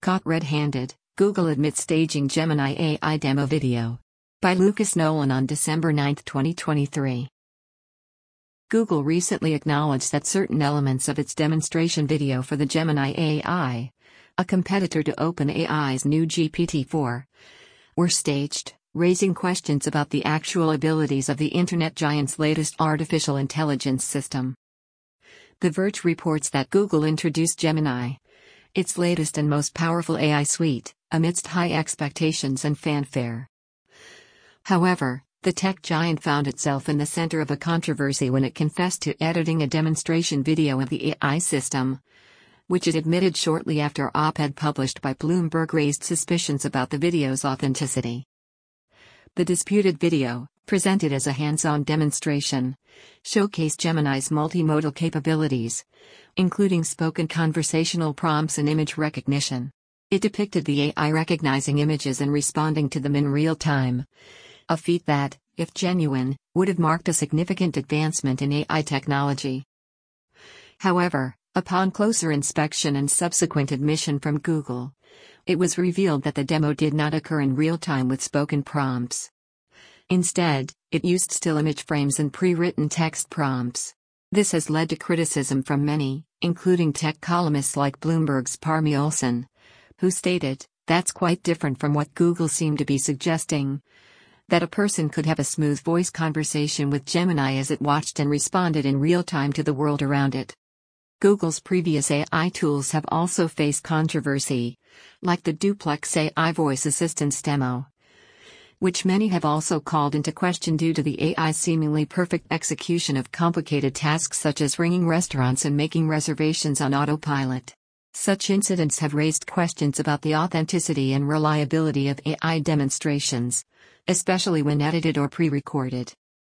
Caught red-handed, Google admits staging Gemini AI demo video. By Lucas Nolan on December 9, 2023. Google recently acknowledged that certain elements of its demonstration video for the Gemini AI, a competitor to OpenAI's new GPT-4, were staged, raising questions about the actual abilities of the internet giant's latest artificial intelligence system. The Verge reports that Google introduced Gemini, its latest and most powerful AI suite, amidst high expectations and fanfare. However, the tech giant found itself in the center of a controversy when it confessed to editing a demonstration video of the AI system, which it admitted shortly after op-ed published by Bloomberg raised suspicions about the video's authenticity. The disputed video, presented as a hands-on demonstration, showcased Gemini's multimodal capabilities, including spoken conversational prompts and image recognition. It depicted the AI recognizing images and responding to them in real time, a feat that, if genuine, would have marked a significant advancement in AI technology. However, upon closer inspection and subsequent admission from Google, it was revealed that the demo did not occur in real time with spoken prompts. Instead, it used still image frames and pre-written text prompts. This has led to criticism from many, including tech columnists like Bloomberg's Parmy Olson, who stated, "That's quite different from what Google seemed to be suggesting, that a person could have a smooth voice conversation with Gemini as it watched and responded in real time to the world around it." Google's previous AI tools have also faced controversy, like the Duplex AI voice assistance demo, which many have also called into question due to the AI's seemingly perfect execution of complicated tasks such as ringing restaurants and making reservations on autopilot. Such incidents have raised questions about the authenticity and reliability of AI demonstrations, especially when edited or pre-recorded.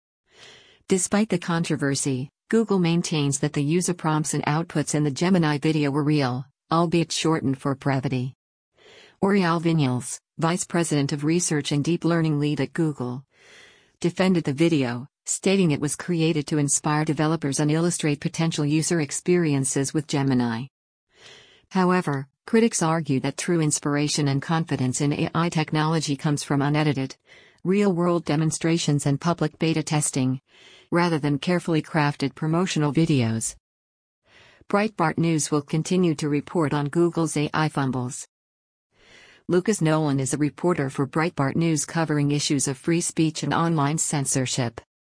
Despite the controversy, Google maintains that the user prompts and outputs in the Gemini video were real, albeit shortened for brevity. Oriol Vinyals, Vice President of Research and Deep Learning Lead at Google, defended the video, stating it was created to inspire developers and illustrate potential user experiences with Gemini. However, critics argue that true inspiration and confidence in AI technology comes from unedited, real-world demonstrations and public beta testing, rather than carefully crafted promotional videos. Breitbart News will continue to report on Google's AI fumbles. Lucas Nolan is a reporter for Breitbart News covering issues of free speech and online censorship.